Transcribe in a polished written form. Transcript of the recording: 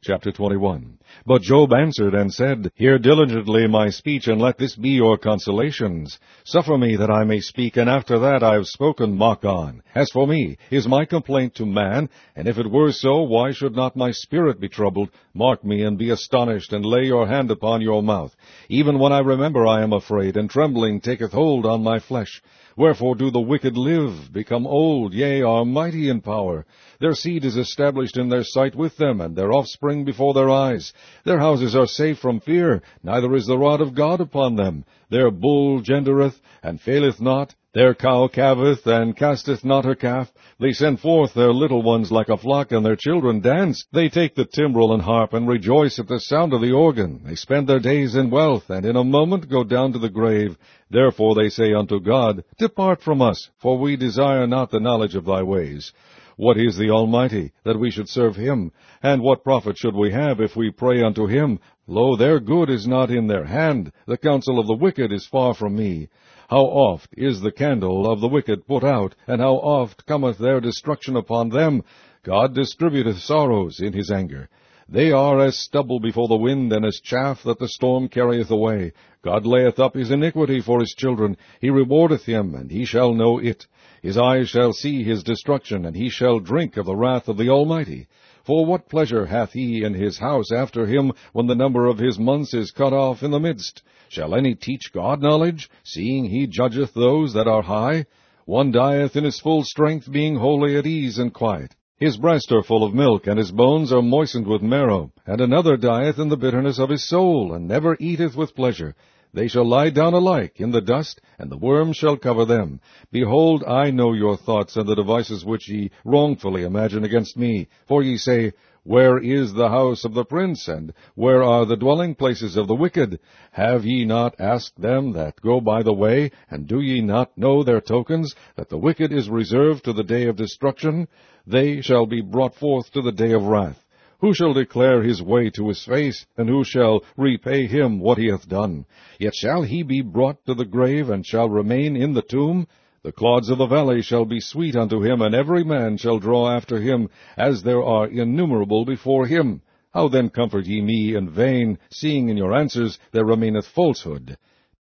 Chapter 21. But Job answered and said, Hear diligently my speech, and let this be your consolations. Suffer me that I may speak, and after that I have spoken, mock on. As for me, is my complaint to man? And if it were so, why should not my spirit be troubled? Mark me, and be astonished, and lay your hand upon your mouth. Even when I remember I am afraid, and trembling taketh hold on my flesh. Wherefore do the wicked live, become old, yea, are mighty in power? Their seed is established in their sight with them, and their offspring before their eyes. Their houses are safe from fear, neither is the rod of God upon them. Their bull gendereth, and faileth not. Their cow calveth, and casteth not her calf. They send forth their little ones like a flock, and their children dance. They take the timbrel and harp, and rejoice at the sound of the organ. They spend their days in wealth, and in a moment go down to the grave. Therefore they say unto God, Depart from us, for we desire not the knowledge of thy ways. What is the Almighty, that we should serve him? And what profit should we have if we pray unto him? Lo, their good is not in their hand. The counsel of the wicked is far from me. How oft is the candle of the wicked put out, and how oft cometh their destruction upon them? God distributeth sorrows in his anger. They are as stubble before the wind, and as chaff that the storm carrieth away. God layeth up his iniquity for his children. He rewardeth him, and he shall know it. His eyes shall see his destruction, and he shall drink of the wrath of the Almighty. For what pleasure hath he in his house after him, when the number of his months is cut off in the midst? Shall any teach God knowledge, seeing he judgeth those that are high? One dieth in his full strength, being wholly at ease and quiet. His breasts are full of milk, and his bones are moistened with marrow. And another dieth in the bitterness of his soul, and never eateth with pleasure. They shall lie down alike in the dust, and the worm shall cover them. Behold, I know your thoughts, and the devices which ye wrongfully imagine against me. For ye say, Where is the house of the prince, and where are the dwelling places of the wicked? Have ye not asked them that go by the way, and do ye not know their tokens, that the wicked is reserved to the day of destruction? They shall be brought forth to the day of wrath. Who shall declare his way to his face, and who shall repay him what he hath done? Yet shall he be brought to the grave, and shall remain in the tomb? The clods of the valley shall be sweet unto him, and every man shall draw after him, as there are innumerable before him. How then comfort ye me in vain, seeing in your answers there remaineth falsehood?